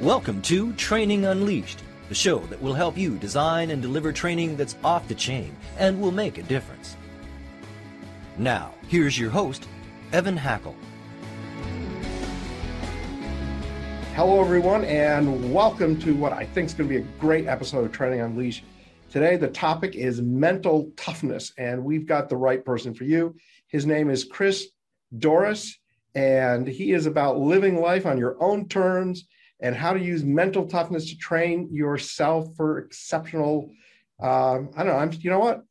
Welcome to Training Unleashed, the show that will help you design and deliver training that's off the chain and will make a difference. Now, here's your host, Evan Hackle. Hello, everyone, and welcome to what I think is going to be a great episode of Training Unleashed. Today, the topic is mental toughness, and we've got the right person for you. His name is Chris Dorris, and he is about living life on your own terms and how to use mental toughness to train yourself for exceptional, you know what?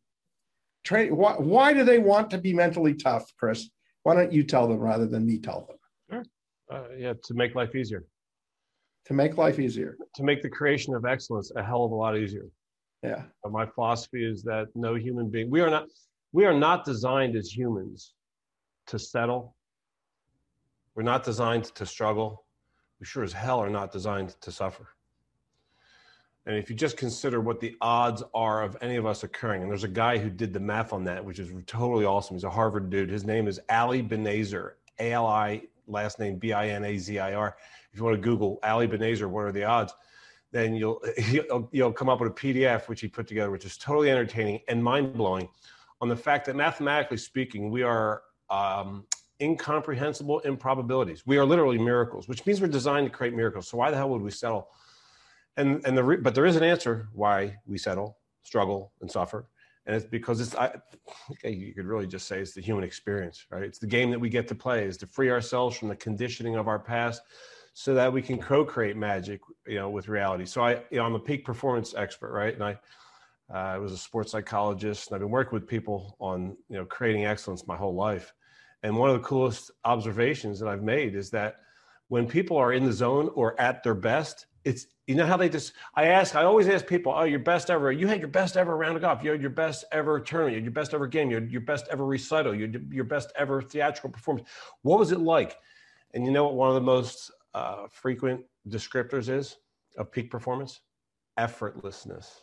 Why do they want to be mentally tough, Chris? Why don't you tell them rather than me tell them? Sure. To make life easier. To make life easier. To make the creation of excellence a hell of a lot easier. Yeah. My philosophy is that no human being, we are not designed as humans to settle. We're not designed to struggle. We sure as hell are not designed to suffer. And if you just consider what the odds are of any of us occurring, and there's a guy who did the math on that, which is totally awesome. He's a Harvard dude. His name is Ali Benazir, A-L-I, last name B-I-N-A-Z-I-R. If you want to Google Ali Benazir, what are the odds? Then you'll come up with a PDF, which he put together, which is totally entertaining and mind-blowing on the fact that mathematically speaking, we are incomprehensible improbabilities. We are literally miracles, which means we're designed to create miracles. So why the hell would we settle? But there is an answer why we settle, struggle, and suffer. And it's because you could really just say it's the human experience, right? It's the game that we get to play, is to free ourselves from the conditioning of our past so that we can co-create magic, with reality. So I'm a peak performance expert, right? And I was a sports psychologist, and I've been working with people on, creating excellence my whole life. And one of the coolest observations that I've made is that when people are in the zone or at their best, it's, how they just, I always ask people, oh, your best ever, you had your best ever round of golf, you had your best ever tournament, you had your best ever game, your best ever recital, your best ever theatrical performance. What was it like? And you know what one of the most frequent descriptors is of peak performance? Effortlessness.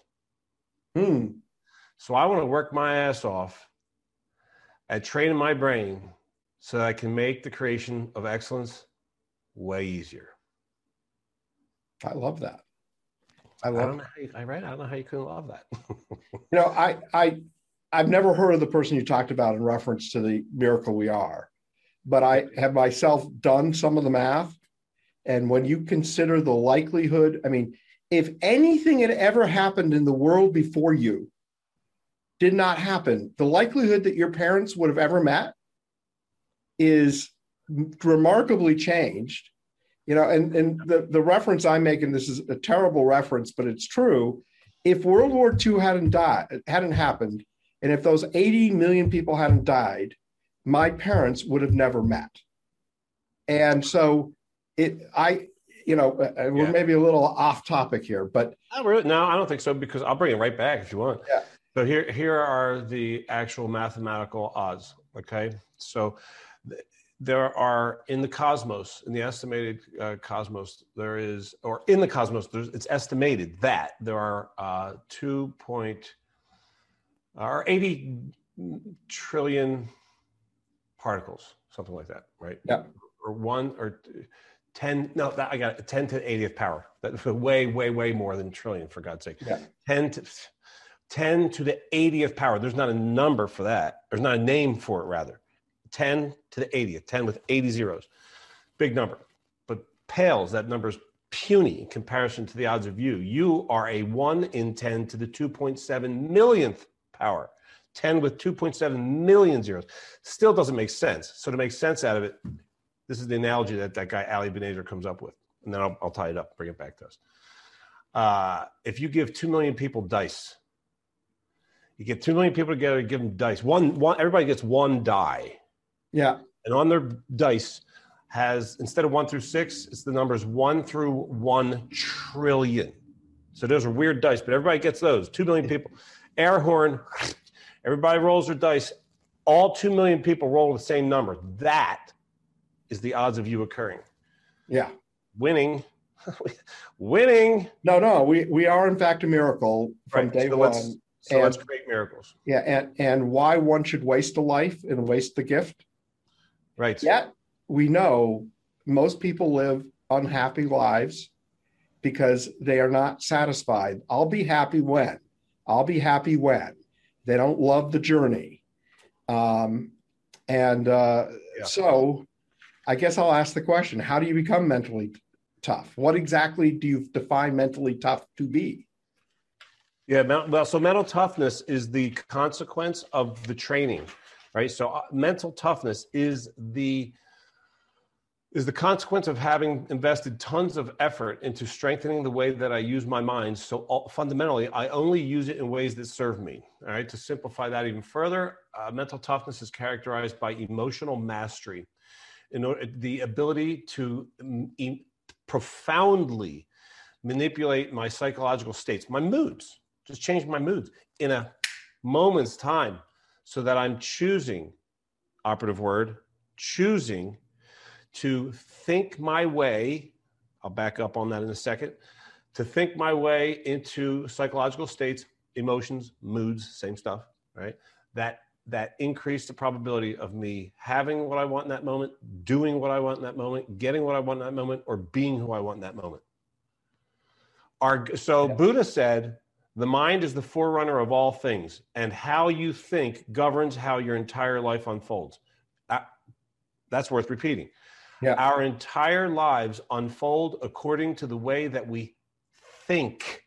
So I want to work my ass off at training my brain so that I can make the creation of excellence way easier. I love that. I don't know how you couldn't love that. I've never heard of the person you talked about in reference to the miracle we are, but I have myself done some of the math. And when you consider the likelihood, if anything had ever happened in the world before you did not happen, the likelihood that your parents would have ever met is remarkably changed. And the reference I'm making, this is a terrible reference, but it's true. If World War II hadn't happened, and if those 80 million people hadn't died, my parents would have never met. And so we're maybe a little off topic here, but no, I don't think so, because I'll bring it right back if you want. Yeah. So here are the actual mathematical odds. Okay. So there are in the cosmos, in the estimated cosmos, it's estimated that there are 80 trillion particles, something like that, right? Yeah. Or 1 or 10. No, I got 10 to the 80th power. That's way, way, way more than trillion, for God's sake. Yeah. 10 to the 80th power. There's not a number for that. There's not a name for it, rather. 10 to the 80th, 10 with 80 zeros. Big number, but pales, that number is puny in comparison to the odds of you. You are a 1 in 10 to the 2.7 millionth power. 10 with 2.7 million zeros. Still doesn't make sense. So to make sense out of it, this is the analogy that guy Ali Benazir comes up with. And then I'll tie it up, bring it back to us. If you give 2 million people dice, you get 2 million people together, give them dice. Everybody gets one die. Yeah. And on their dice has, instead of 1 through 6, it's the numbers 1 through 1 trillion. So those are weird dice, but everybody gets those. 2 million people. Air horn. Everybody rolls their dice. All 2 million people roll the same number. That is the odds of you occurring. Yeah. Winning. No, we are in fact a miracle from day one. Let's create miracles. Yeah, and why one should waste a life and waste the gift. Right. Yet we know most people live unhappy lives because they are not satisfied. I'll be happy when. I'll be happy when. They don't love the journey. So I guess I'll ask the question, how do you become mentally tough? What exactly do you define mentally tough to be? Yeah, so mental toughness is the consequence of the training, right? So mental toughness is the consequence of having invested tons of effort into strengthening the way that I use my mind. So fundamentally, I only use it in ways that serve me. All right. To simplify that even further, mental toughness is characterized by emotional mastery, the ability to profoundly manipulate my psychological states, my moods, just change my moods in a moment's time, so that I'm choosing, operative word, choosing to think my way, I'll back up on that in a second, to think my way into psychological states, emotions, moods, same stuff, right? That increase the probability of me having what I want in that moment, doing what I want in that moment, getting what I want in that moment, or being who I want in that moment. Buddha said, the mind is the forerunner of all things, and how you think governs how your entire life unfolds. That's worth repeating. Yeah. Our entire lives unfold according to the way that we think.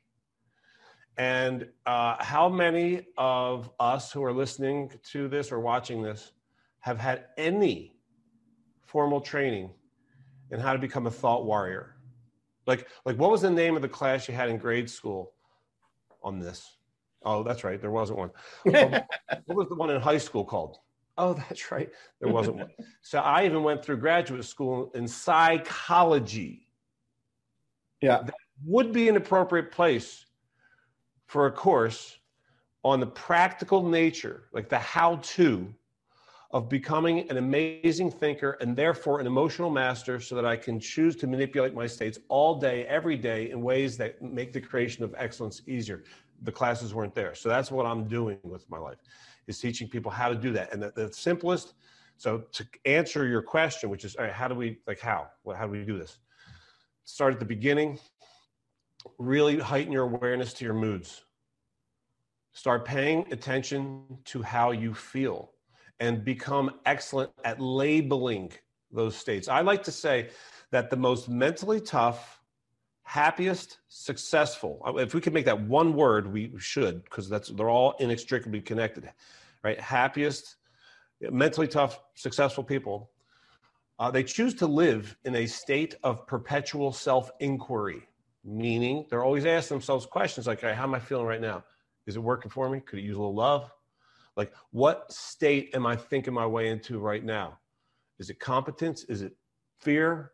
And how many of us who are listening to this or watching this have had any formal training in how to become a thought warrior? Like what was the name of the class you had in grade school on this? Oh, that's right. There wasn't one. What was the one in high school called? Oh, that's right. There wasn't one. So I even went through graduate school in psychology. Yeah. That would be an appropriate place for a course on the practical nature, like the how-to of becoming an amazing thinker and therefore an emotional master, so that I can choose to manipulate my states all day, every day, in ways that make the creation of excellence easier. The classes weren't there. So that's what I'm doing with my life, is teaching people how to do that. And the simplest, so to answer your question, which is, all right, how do we do this? Start at the beginning, really heighten your awareness to your moods. Start paying attention to how you feel and become excellent at labeling those states. I like to say that the most mentally tough, happiest, successful, if we could make that one word, we should, because they're all inextricably connected, right? Happiest, mentally tough, successful people, they choose to live in a state of perpetual self-inquiry, meaning they're always asking themselves questions like, how am I feeling right now? Is it working for me? Could it use a little love? Like, what state am I thinking my way into right now? Is it competence? Is it fear?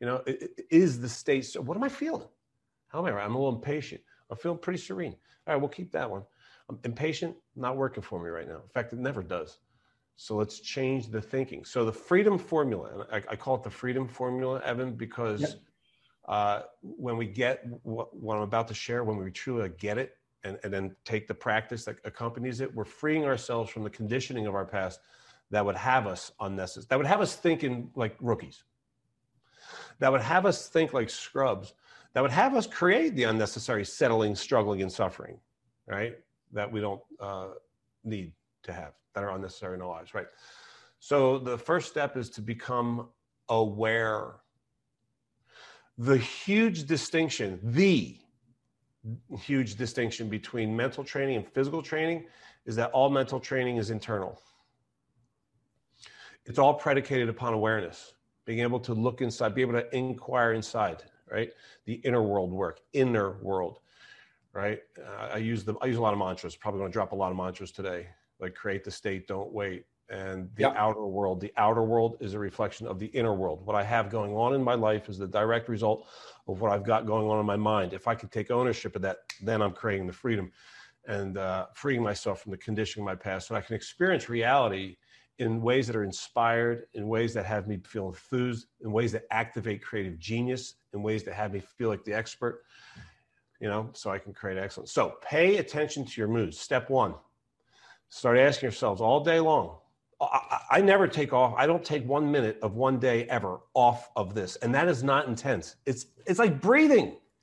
Is the state, so what am I feeling? How am I? I'm a little impatient. I'm feeling pretty serene. All right, we'll keep that one. I'm impatient, not working for me right now. In fact, it never does. So let's change the thinking. So the freedom formula, and I call it the freedom formula, Evan, because when we get what I'm about to share, when we truly get it, and then take the practice that accompanies it, we're freeing ourselves from the conditioning of our past that would have us unnecessary, that would have us thinking like rookies, that would have us think like scrubs, that would have us create the unnecessary settling, struggling, and suffering, right? That we don't need to have, that are unnecessary in our lives, right? So the first step is to become aware. The huge distinction between mental training and physical training is that all mental training is internal. It's all predicated upon awareness, being able to look inside, be able to inquire inside, right? The inner world work, right? I use a lot of mantras, probably going to drop a lot of mantras today, like create the state, don't wait. And the outer world is a reflection of the inner world. What I have going on in my life is the direct result of what I've got going on in my mind. If I can take ownership of that, then I'm creating the freedom and freeing myself from the conditioning of my past. So I can experience reality in ways that are inspired, in ways that have me feel enthused, in ways that activate creative genius, in ways that have me feel like the expert, so I can create excellence. So pay attention to your moods. Step one, start asking yourselves all day long. I never take off. I don't take 1 minute of one day ever off of this. And that is not intense. It's like breathing.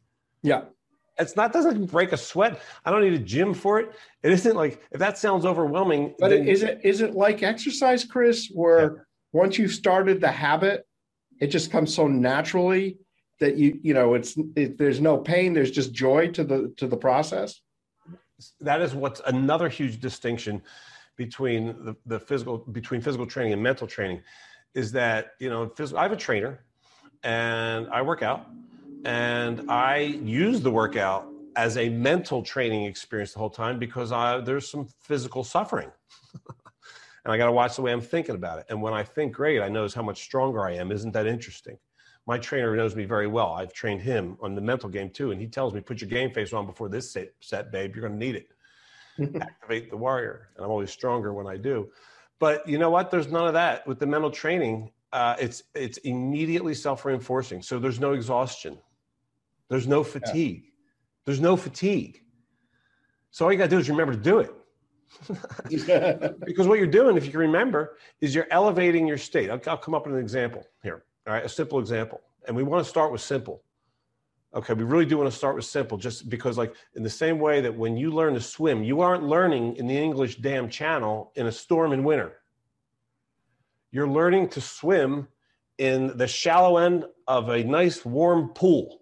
Yeah. It's not, doesn't break a sweat. I don't need a gym for it. It isn't like, if that sounds overwhelming. But then, is it like exercise, Chris, where once you've started the habit, it just comes so naturally that there's no pain, there's just joy to the process? That is what's another huge distinction between between physical training and mental training, is that, I have a trainer and I work out, and I use the workout as a mental training experience the whole time, because there's some physical suffering. And I got to watch the way I'm thinking about it. And when I think great, I notice how much stronger I am. Isn't that interesting? My trainer knows me very well. I've trained him on the mental game too. And he tells me, put your game face on before this set, babe. You're going to need it. Activate the warrior. And I'm always stronger when I do. But you know what? There's none of that. With the mental training, it's immediately self-reinforcing. So there's no exhaustion. There's no fatigue. There's no fatigue. So all you got to do is remember to do it. Because what you're doing, if you can remember, is you're elevating your state. I'll come up with an example here. All right, a simple example. And we want to start with simple. Okay, we really do want to start with simple, just because, like, in the same way that when you learn to swim, you aren't learning in the English Dam Channel in a storm in winter. You're learning to swim in the shallow end of a nice warm pool.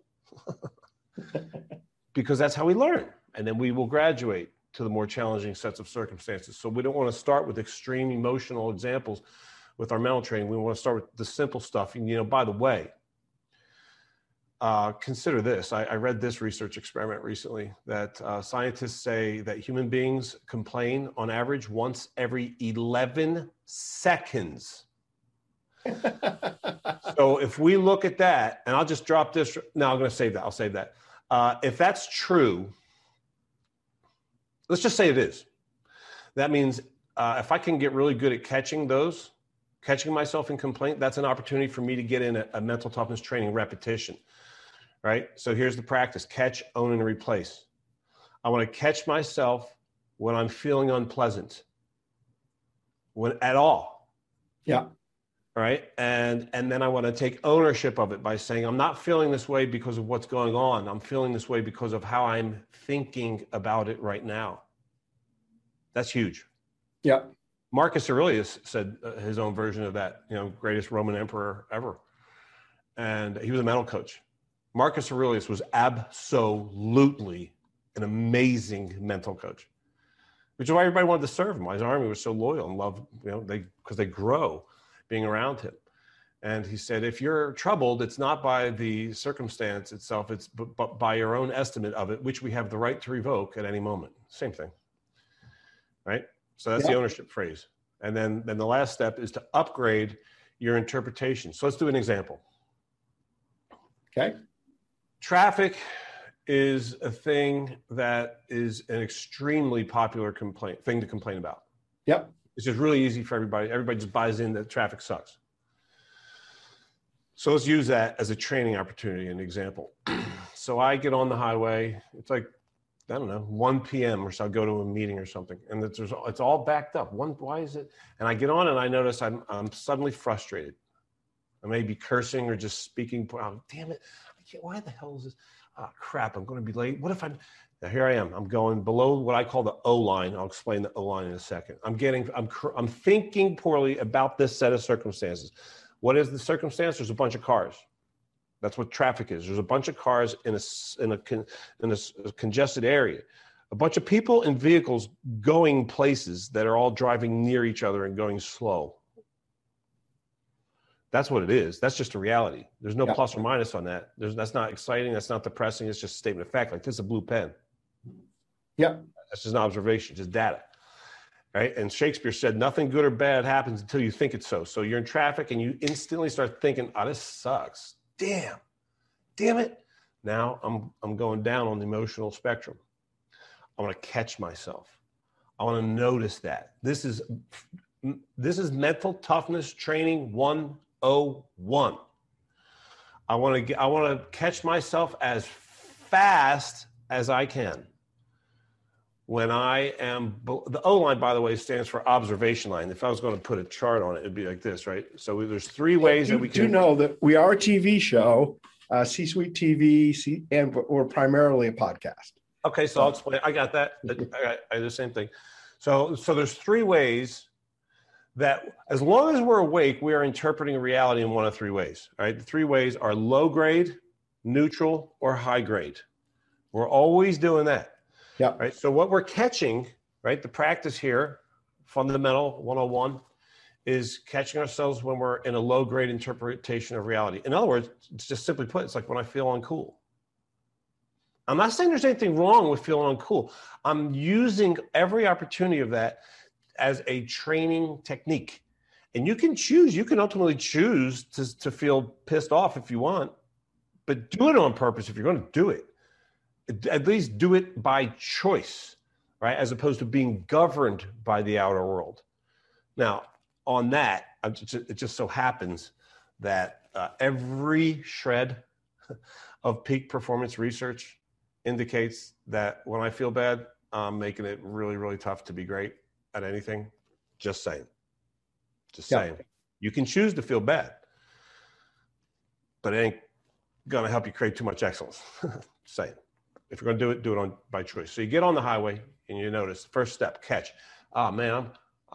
Because that's how we learn. And then we will graduate to the more challenging sets of circumstances. So we don't want to start with extreme emotional examples with our mental training. We want to start with the simple stuff. And, by the way, consider this. I read this research experiment recently that scientists say that human beings complain on average once every 11 seconds. So if we look at that, and I'll just drop this. No, I'm going to save that. I'll save that. If that's true, let's just say it is. That means if I can get really good at catching myself in complaint, that's an opportunity for me to get in a mental toughness training repetition, right? So here's the practice: catch, own, and replace. I want to catch myself when I'm feeling unpleasant, when at all. Yeah. Right. And then I want to take ownership of it by saying, I'm not feeling this way because of what's going on. I'm feeling this way because of how I'm thinking about it right now. That's huge. Yeah. Marcus Aurelius said his own version of that, greatest Roman emperor ever. And he was a mental coach. Marcus Aurelius was absolutely an amazing mental coach, which is why everybody wanted to serve him. Why his army was so loyal and loved, because they grow being around him. And he said, if you're troubled, it's not by the circumstance itself, it's but by your own estimate of it, which we have the right to revoke at any moment. Same thing, right? So that's the ownership phrase. And then the last step is to upgrade your interpretation. So let's do an example. Okay. Traffic is a thing that is an extremely popular thing to complain about. Yep. It's just really easy for everybody. Everybody just buys in that traffic sucks. So let's use that as a training opportunity, an example. So I get on the highway. It's like, I don't know, 1 p.m. or so. I'll go to a meeting or something, and it's all backed up. Why is it? And I get on and I notice I'm suddenly frustrated. I may be cursing or just speaking. Oh, damn it! Why the hell is this? Oh, crap! I'm going to be late. What if Now here I am. I'm going below what I call the O line. I'll explain the O line in a second. I'm thinking poorly about this set of circumstances. What is the circumstance? There's a bunch of cars. That's what traffic is. There's a bunch of cars in a congested area. A bunch of people and vehicles going places that are all driving near each other and going slow. That's what it is. That's just a reality. There's no plus or minus on that. That's not exciting. That's not depressing. It's just a statement of fact. Like, this is a blue pen. Yeah. That's just an observation, just data. Right? And Shakespeare said, nothing good or bad happens until you think it's so. So you're in traffic and you instantly start thinking, oh, this sucks. Damn it. Now I'm going down on the emotional spectrum. I want to catch myself. I want to notice that. This is mental toughness training 101. I want to catch myself as fast as I can. When I am, the O line, by the way, stands for observation line. If I was going to put a chart on it, it'd be like this, right? So there's three ways that we can. You know that we are a TV show. C-suite TV, and we're primarily a podcast. Okay, so I'll explain. I got that. I do the same thing. So there's three ways that, as long as we're awake, we are interpreting reality in one of three ways. All right, the three ways are low grade, neutral, or high grade. We're always doing that. Yeah. Right. So what we're catching, right, the practice here, fundamental 101, is catching ourselves when we're in a low grade interpretation of reality. In other words, it's just simply put, it's like when I feel uncool. I'm not saying there's anything wrong with feeling uncool. I'm using every opportunity of that as a training technique. And you can choose, you can ultimately choose to feel pissed off if you want, but do it on purpose if you're going to do it. At least do it by choice, right? As opposed to being governed by the outer world. Now, on that, it just so happens that every shred of peak performance research indicates that when I feel bad, I'm making it really, really tough to be great at anything. Just saying. Just saying. You can choose to feel bad, but it ain't going to help you create too much excellence. Just saying. If you're going to do it by choice. So you get on the highway and you notice, first step, catch. Oh man,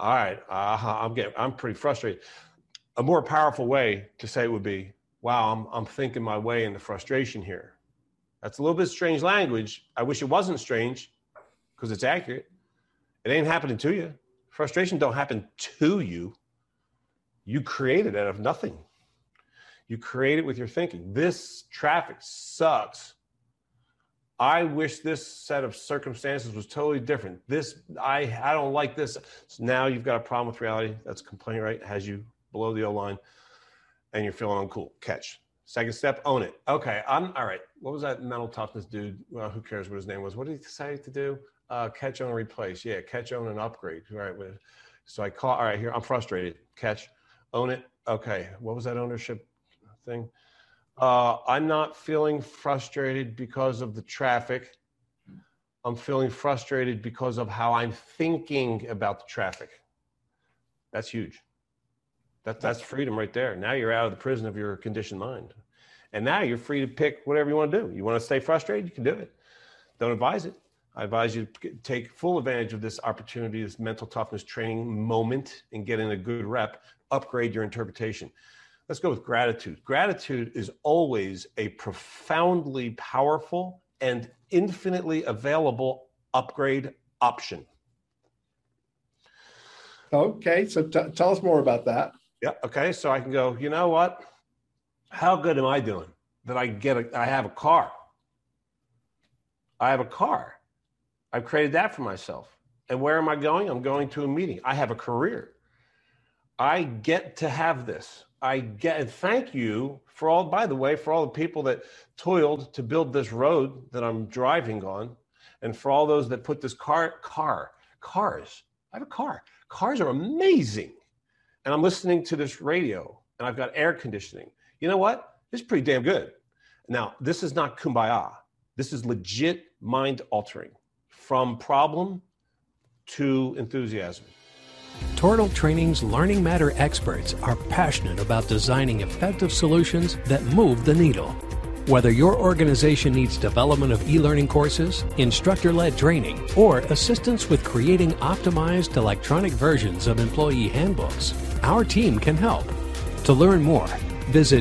I'm pretty frustrated. A more powerful way to say it would be, wow, I'm thinking my way into frustration here. That's a little bit strange language. I wish it wasn't strange because it's accurate. It ain't happening to you. Frustration don't happen to you. You create it out of nothing. You create it with your thinking. This traffic sucks. I wish this set of circumstances was totally different. I don't like this. So now you've got a problem with reality. That's a complaint, right? Has you below the O line and you're feeling uncool. Catch. Second step, own it. Okay, all right. What was that mental toughness dude? Well, who cares what his name was? What did he decide to do? Catch, own, replace. Yeah, catch, own, and upgrade. All right. So all right, here, I'm frustrated. Catch, own it. Okay, what was that ownership thing? I'm not feeling frustrated because of the traffic. I'm feeling frustrated because of how I'm thinking about the traffic. That's huge. That's freedom right there. Now you're out of the prison of your conditioned mind. And now you're free to pick whatever you want to do. You want to stay frustrated? You can do it. Don't advise it. I advise you to take full advantage of this opportunity, this mental toughness training moment, and get in a good rep, upgrade your interpretation. Let's go with gratitude. Gratitude is always a profoundly powerful and infinitely available upgrade option. Okay, so tell us more about that. Yeah. Okay. So I can go, you know what? How good am I doing that I have a car? I have a car. I've created that for myself. And where am I going? I'm going to a meeting. I have a career. I get to have this. And thank you for all the people that toiled to build this road that I'm driving on. And for all those that put this cars. I have a car. Cars are amazing. And I'm listening to this radio and I've got air conditioning. You know what? It's pretty damn good. Now, this is not kumbaya. This is legit mind altering from problem to enthusiasm. Tortal Training's Learning Matter experts are passionate about designing effective solutions that move the needle. Whether your organization needs development of e-learning courses, instructor-led training, or assistance with creating optimized electronic versions of employee handbooks, our team can help. To learn more, visit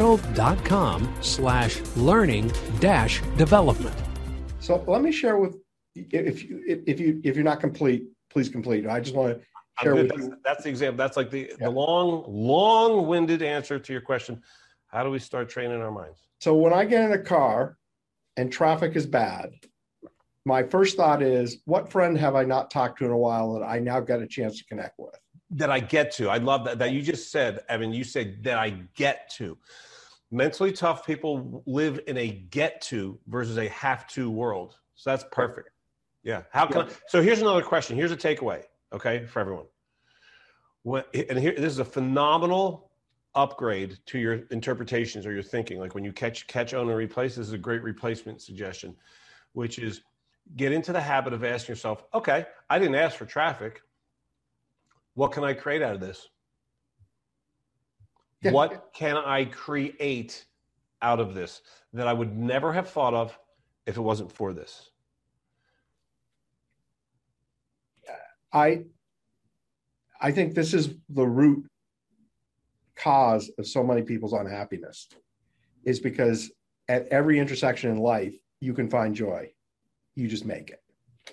tortal.com/learning-development. So let me share with if you're not complete, please complete. I just want to share with you. That's the example. That's like the long-winded answer to your question. How do we start training our minds? So when I get in a car and traffic is bad, my first thought is, what friend have I not talked to in a while that I now got a chance to connect with? That I get to. I love that you just said, Evan, you said that I get to. Mentally tough people live in a get to versus a have to world. So that's perfect. Yeah. So here's another question. Here's a takeaway, okay, for everyone. This is a phenomenal upgrade to your interpretations or your thinking. Like when you catch, own, and replace, this is a great replacement suggestion, which is get into the habit of asking yourself, okay, I didn't ask for traffic. What can I create out of this? What can I create out of this that I would never have thought of if it wasn't for this? I think this is the root cause of so many people's unhappiness, is because at every intersection in life, you can find joy. You just make it.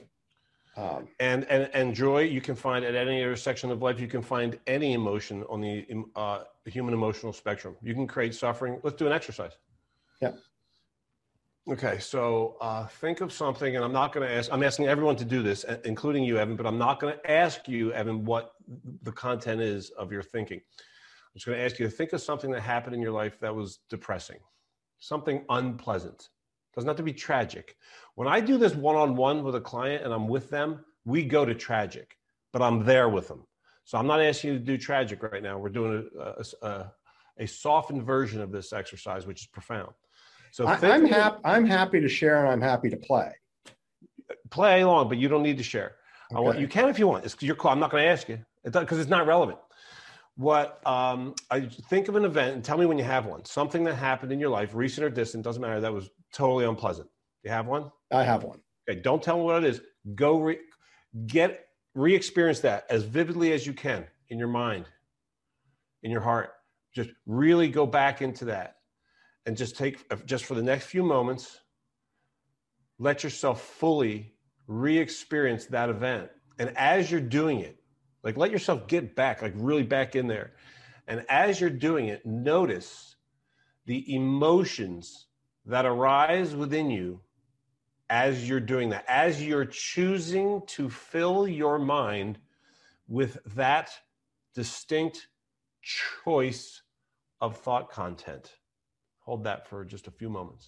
And joy you can find at any intersection of life. You can find any emotion on the human emotional spectrum. You can create suffering. Let's do an exercise. Yeah. Okay, so think of something, and I'm not going to ask, I'm asking everyone to do this, including you, Evan, but I'm not going to ask you, Evan, what the content is of your thinking. I'm just going to ask you to think of something that happened in your life that was depressing, something unpleasant. Doesn't have to be tragic. When I do this one-on-one with a client and I'm with them, we go to tragic, but I'm there with them. So I'm not asking you to do tragic right now. We're doing a softened version of this exercise, which is profound. So I'm happy to share, and I'm happy to play. Play along, but you don't need to share. Okay. You can if you want. It's your call. I'm not going to ask you because it's not relevant. What I think of an event and tell me when you have one. Something that happened in your life, recent or distant, doesn't matter. That was totally unpleasant. You have one? I have one. Okay, don't tell me what it is. Go re-experience that as vividly as you can in your mind, in your heart. Just really go back into that. And just for the next few moments, let yourself fully re-experience that event. And as you're doing it, like let yourself get back, like really back in there. And as you're doing it, notice the emotions that arise within you as you're doing that, as you're choosing to fill your mind with that distinct choice of thought content. Hold that for just a few moments.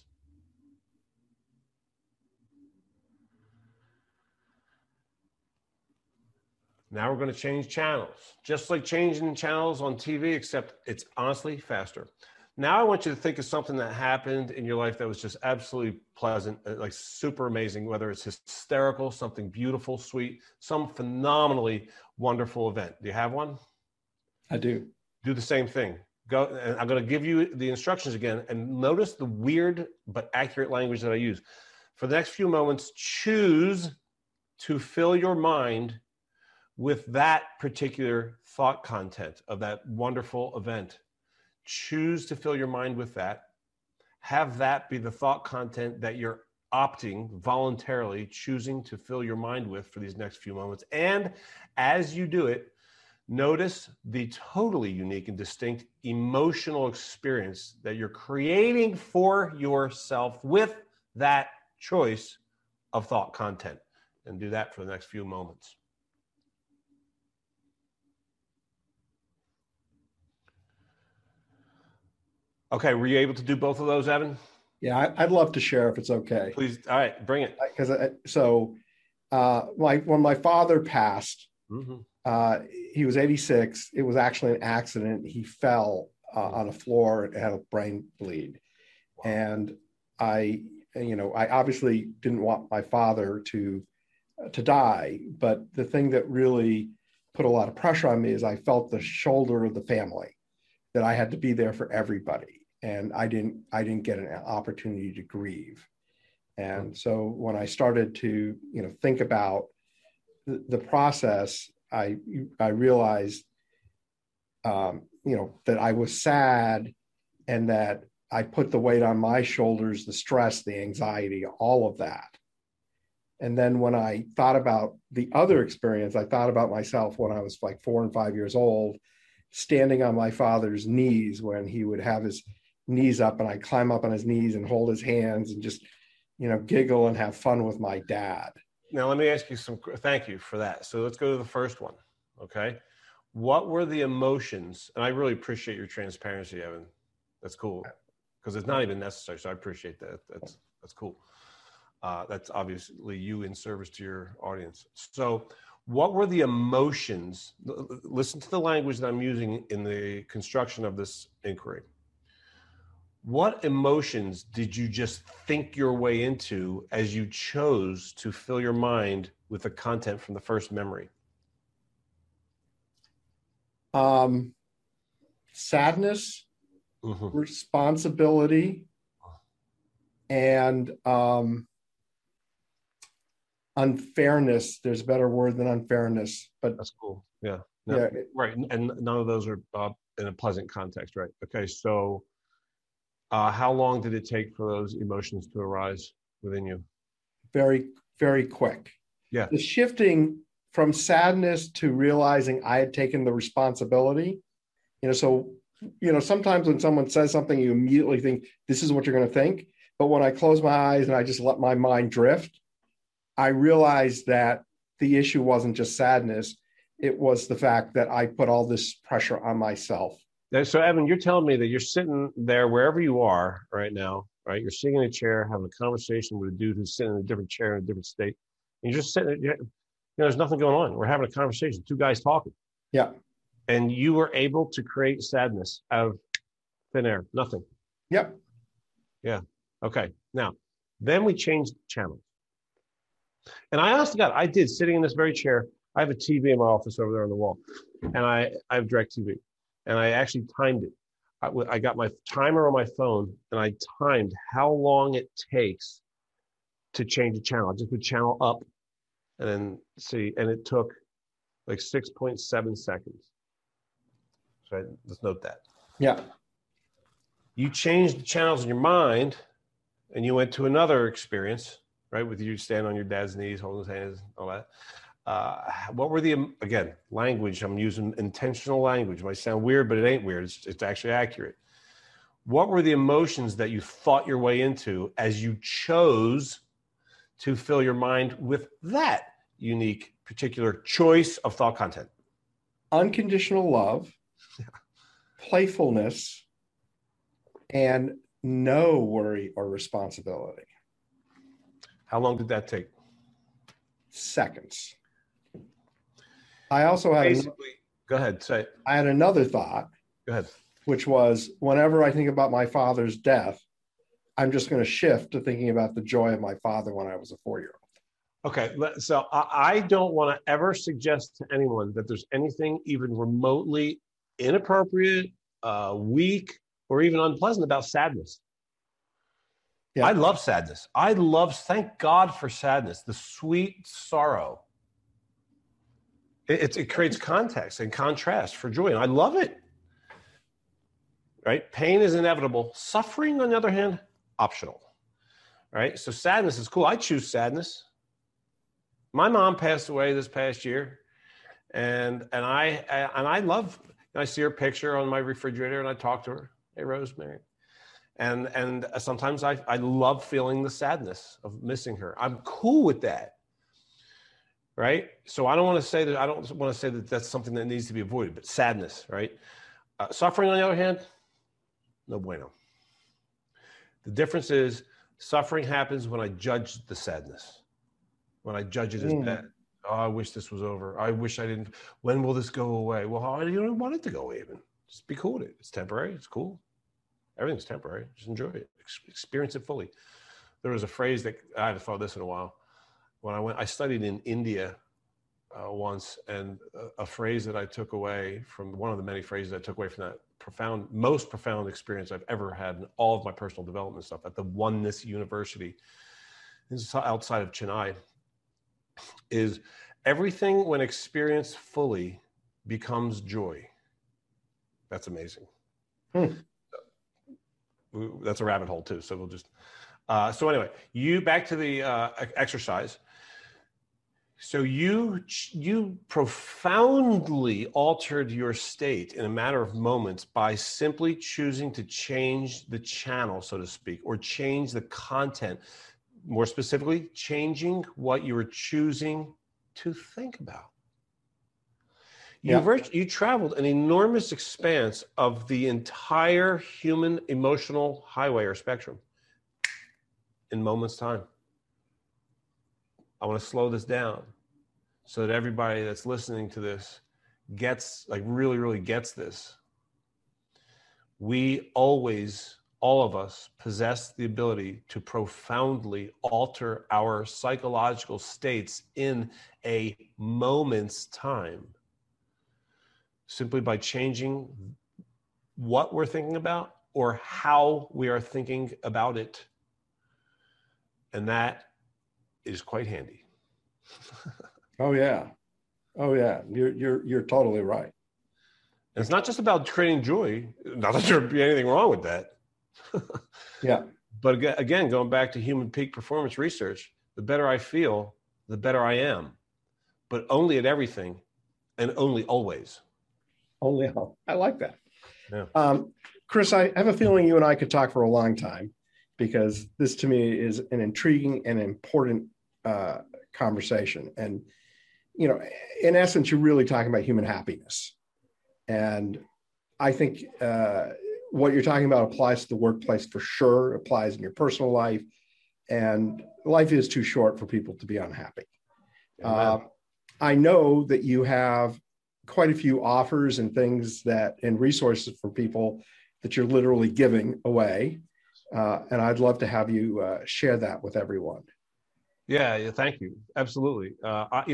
Now we're going to change channels, just like changing channels on TV, except it's honestly faster. Now I want you to think of something that happened in your life that was just absolutely pleasant, like super amazing, whether it's hysterical, something beautiful, sweet, some phenomenally wonderful event. Do you have one? I do. Do the same thing. Go, and I'm going to give you the instructions again, and notice the weird but accurate language that I use. For the next few moments, choose to fill your mind with that particular thought content of that wonderful event. Choose to fill your mind with that. Have that be the thought content that you're opting, voluntarily choosing to fill your mind with for these next few moments. And as you do it, notice the totally unique and distinct emotional experience that you're creating for yourself with that choice of thought content. And do that for the next few moments. Okay, were you able to do both of those, Evan? Yeah, I'd love to share if it's okay. Please, all right, bring it. Because when my father passed, he was 86. It was actually an accident. He fell on a floor and had a brain bleed. Wow. And I obviously didn't want my father to die, but the thing that really put a lot of pressure on me is I felt the shoulder of the family, that I had to be there for everybody. And I didn't get an opportunity to grieve. And so when I started to, think about the process, I realized, that I was sad, and that I put the weight on my shoulders, the stress, the anxiety, all of that. And then when I thought about the other experience, I thought about myself when I was like 4 and 5 years old, standing on my father's knees when he would have his knees up, and I'd climb up on his knees and hold his hands and just, giggle and have fun with my dad. Now, let me ask you thank you for that. So let's go to the first one. Okay. What were the emotions? And I really appreciate your transparency, Evan. That's cool. Because it's not even necessary. So I appreciate that. That's cool. That's obviously you in service to your audience. So what were the emotions? Listen to the language that I'm using in the construction of this inquiry. What emotions did you just think your way into as you chose to fill your mind with the content from the first memory? Sadness, responsibility, and unfairness. There's a better word than unfairness, but That's cool. Yeah. No, yeah, right. And none of those are in a pleasant context, right? Okay. So how long did it take for those emotions to arise within you? very, very quick. Yeah. The shifting from sadness to realizing I had taken the responsibility, so, sometimes when someone says something, you immediately think this is what you're going to think. But when I close my eyes and I just let my mind drift, I realized that the issue wasn't just sadness. It was the fact that I put all this pressure on myself. So Evan, you're telling me that you're sitting there wherever you are right now, right? You're sitting in a chair, having a conversation with a dude who's sitting in a different chair in a different state. And you're just sitting there, there's nothing going on. We're having a conversation, two guys talking. Yeah. And you were able to create sadness out of thin air, nothing. Yep. Yeah. Okay. Now, then we changed channels. And I honestly God, I did, sitting in this very chair. I have a TV in my office over there on the wall, and I have DirecTV, and I actually timed it. I got my timer on my phone, and I timed how long it takes to change a channel. I just put channel up, and then see, and it took like 6.7 seconds. So let's note that. Yeah. You changed the channels in your mind, and you went to another experience, right? With you standing on your dad's knees, holding his hands, all that. What were again, language, I'm using intentional language. It might sound weird, but it ain't weird. It's actually accurate. What were the emotions that you thought your way into as you chose to fill your mind with that unique, particular choice of thought content? Unconditional love, playfulness, and no worry or responsibility. How long did that take? Seconds. I also had go ahead, say it. I had another thought. Go ahead. Which was, whenever I think about my father's death, I'm just going to shift to thinking about the joy of my father when I was a 4-year-old. Okay, so I don't want to ever suggest to anyone that there's anything even remotely inappropriate, weak, or even unpleasant about sadness. Yeah. I love sadness. Thank God for sadness, the sweet sorrow. It creates context and contrast for joy, and I love it. Right? Pain is inevitable. Suffering, on the other hand, optional. Right? So sadness is cool. I choose sadness. My mom passed away this past year, and I love. I see her picture on my refrigerator, and I talk to her. Hey, Rosemary. And sometimes I love feeling the sadness of missing her. I'm cool with that. Right? So I don't want to say that that's something that needs to be avoided, but sadness, right? Suffering, on the other hand, no bueno. The difference is suffering happens when I judge the sadness, when I judge it as bad. Oh, I wish this was over. I wish I didn't. When will this go away? Well, I don't want it to go away even. Just be cool with it. It's temporary. It's cool. Everything's temporary. Just enjoy it. Experience it fully. There was a phrase that I haven't thought this in a while. When I studied in India once, and a phrase that I took away from one of the many phrases I took away from that most profound experience I've ever had in all of my personal development stuff at the Oneness University, this is outside of Chennai, is everything when experienced fully becomes joy. That's amazing. That's a rabbit hole too. So we'll just, so anyway, back to the exercise. So you profoundly altered your state in a matter of moments by simply choosing to change the channel, so to speak, or change the content. More specifically, changing what you were choosing to think about. You traveled an enormous expanse of the entire human emotional highway or spectrum in moments' time. I want to slow this down so that everybody that's listening to this gets, really, really gets this. We always, all of us, possess the ability to profoundly alter our psychological states in a moment's time, simply by changing what we're thinking about or how we are thinking about it. And that is quite handy. Oh yeah. Oh yeah. You're totally right. And it's not just about creating joy. Not that there would be anything wrong with that. Yeah. But again, going back to human peak performance research, the better I feel, the better I am. But only at everything and only always. Only how. I like that. Yeah. Chris, I have a feeling you and I could talk for a long time, because this to me is an intriguing and important conversation. And, you know, in essence, you're really talking about human happiness. And I think what you're talking about applies to the workplace for sure, applies in your personal life. And life is too short for people to be unhappy. I know that you have quite a few offers and things and resources for people that you're literally giving away. And I'd love to have you share that with everyone. Yeah, thank you. Absolutely. I've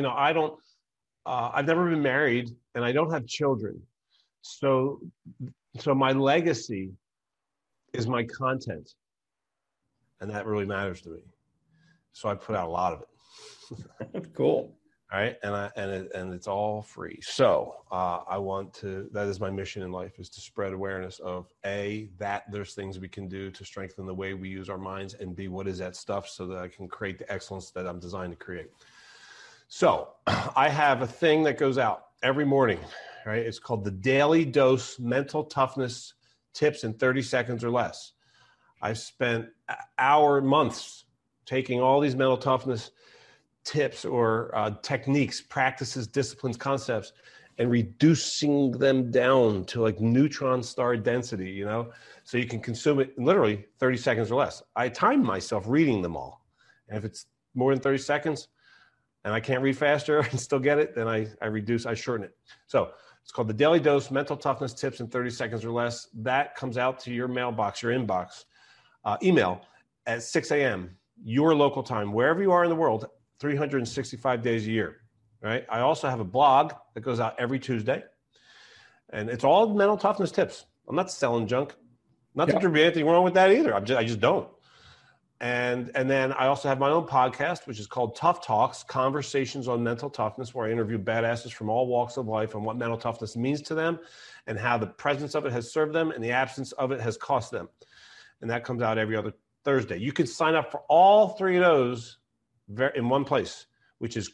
never been married and I don't have children. So my legacy is my content. And that really matters to me. So I put out a lot of it. Cool. All right. And it's all free. So that is my mission in life, is to spread awareness of that there's things we can do to strengthen the way we use our minds, and B, what is that stuff, so that I can create the excellence that I'm designed to create. So I have a thing that goes out every morning, right? It's called the Daily Dose Mental Toughness Tips in 30 Seconds or Less. I've spent months taking all these mental toughness tips or techniques, practices, disciplines, concepts, and reducing them down to like neutron star density, so you can consume it in literally 30 seconds or less. I time myself reading them all. And if it's more than 30 seconds and I can't read faster and still get it, then I shorten it. So it's called the Daily Dose Mental Toughness Tips in 30 Seconds or Less. That comes out to your mailbox, your inbox, email at 6 a.m., your local time, wherever you are in the world, 365 days a year, right? I also have a blog that goes out every Tuesday, and it's all mental toughness tips. I'm not selling junk. Not that there'd be anything wrong with that either. I just don't. And then I also have my own podcast, which is called Tough Talks, Conversations on Mental Toughness, where I interview badasses from all walks of life and what mental toughness means to them and how the presence of it has served them and the absence of it has cost them. And that comes out every other Thursday. You can sign up for all three of those in one place, which is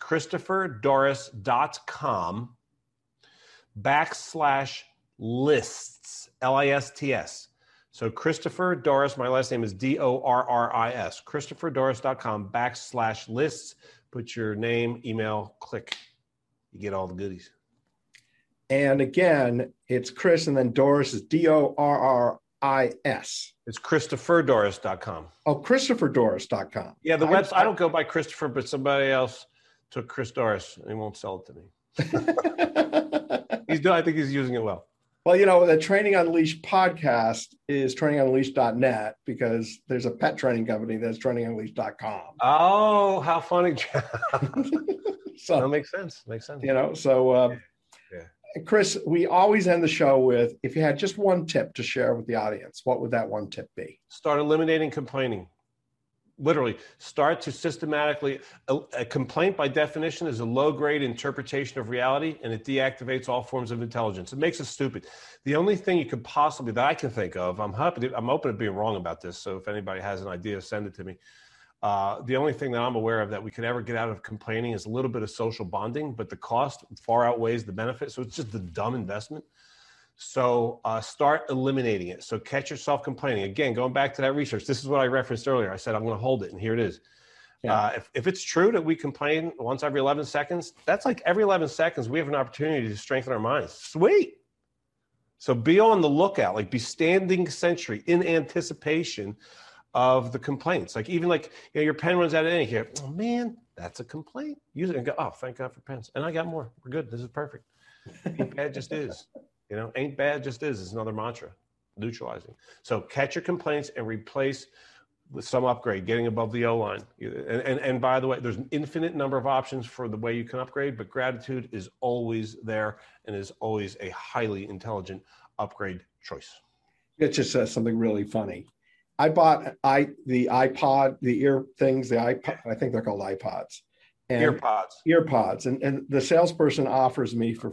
ChristopherDorris.com/lists, LISTS. So Christopher Dorris, my last name is DORRIS, ChristopherDorris.com/lists. Put your name, email, click. You get all the goodies. And again, it's Chris, and then Dorris is DORRIS. It's ChristopherDorris.com. Oh, ChristopherDorris.com. Yeah, the website. I don't go by Christopher, but somebody else took Chris Dorris and he won't sell it to me. I think he's using it well. Well, the Training Unleashed podcast is trainingunleashed.net, because there's a pet training company that's trainingunleashed.com. Oh, how funny. So that makes sense. Chris, we always end the show with, if you had just one tip to share with the audience, what would that one tip be? Start eliminating complaining. Literally, start to systematically. A complaint, by definition, is a low-grade interpretation of reality, and it deactivates all forms of intelligence. It makes us stupid. The only thing you could possibly, that I can think of, I'm open to being wrong about this, so if anybody has an idea, send it to me. The only thing that I'm aware of that we could ever get out of complaining is a little bit of social bonding, but the cost far outweighs the benefit, so it's just a dumb investment. So start eliminating it. So catch yourself complaining. Again, going back to that research, this is what I referenced earlier. I said, I'm going to hold it, and here it is. Yeah. If it's true that we complain once every 11 seconds, that's like every 11 seconds, we have an opportunity to strengthen our minds. Sweet. So be on the lookout, like be standing sentry in anticipation of the complaints. Like even your pen runs out of ink here. Oh man, that's a complaint. Use it and go, oh, thank God for pens. And I got more. We're good. This is perfect. Ain't bad, just is. Ain't bad, just is. It's another mantra, neutralizing. So catch your complaints and replace with some upgrade, getting above the O line. And by the way, there's an infinite number of options for the way you can upgrade, but gratitude is always there and is always a highly intelligent upgrade choice. It just says something really funny. I bought the iPod, the ear things, the iPod, I think they're called iPods. And earpods. And the salesperson offers me for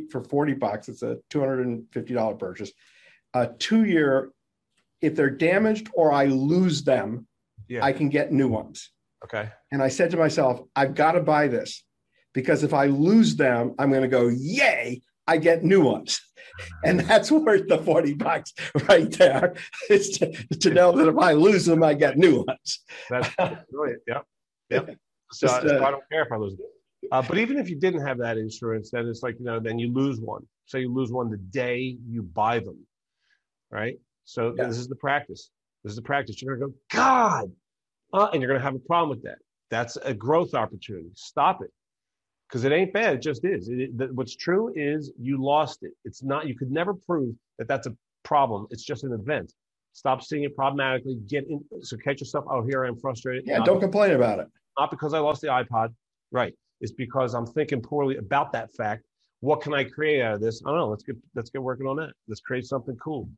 $40, it's a $250 purchase, a 2-year, if they're damaged or I lose them, I can get new ones. Okay. And I said to myself, I've got to buy this because if I lose them, I'm going to go, yay, I get new ones. And that's worth the $40 right there, is to know that if I lose them, I get new ones. That's brilliant. Yep. So I don't care if I lose them. But even if you didn't have that insurance, then it's like, then you lose one. So you lose one the day you buy them, right? So this is the practice. You're going to go, God, and you're going to have a problem with that. That's a growth opportunity. Stop it. Because it ain't bad. It just is. What's true is you lost it. It's not, you could never prove that that's a problem. It's just an event. Stop seeing it problematically. So catch yourself. Oh, here I am frustrated. Yeah, don't complain about it. Not because I lost the iPod. Right. It's because I'm thinking poorly about that fact. What can I create out of this? I don't know. Let's get working on that. Let's create something cool.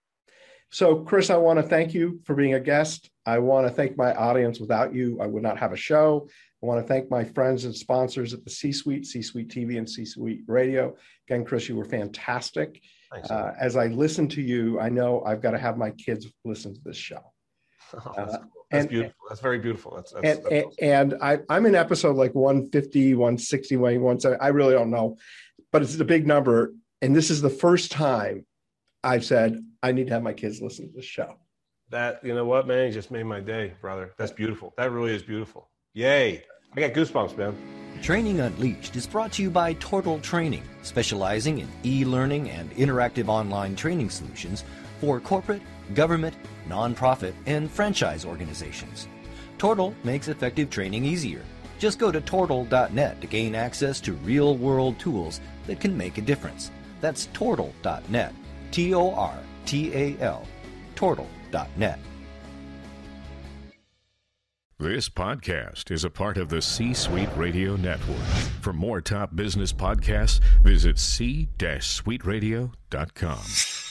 So, Chris, I want to thank you for being a guest. I want to thank my audience. Without you, I would not have a show. I want to thank my friends and sponsors at the C-Suite, C-Suite TV, and C-Suite Radio. Again, Chris, you were fantastic. Thanks. As I listen to you, I know I've got to have my kids listen to this show. That's beautiful. That's very beautiful. And I'm in episode like 150, 160, 170. I really don't know, but it's a big number. And this is the first time I've said, I need to have my kids listen to this show. That, you know what, man, you just made my day, brother. That's beautiful. That really is beautiful. Yay. I got goosebumps, man. Training Unleashed is brought to you by Tortal Training, specializing in e-learning and interactive online training solutions for corporate, government, nonprofit, and franchise organizations. Tortal makes effective training easier. Just go to tortal.net to gain access to real-world tools that can make a difference. That's tortal.net. Tortal. Tortal.net. This podcast is a part of the C-Suite Radio Network. For more top business podcasts, visit c-suiteradio.com.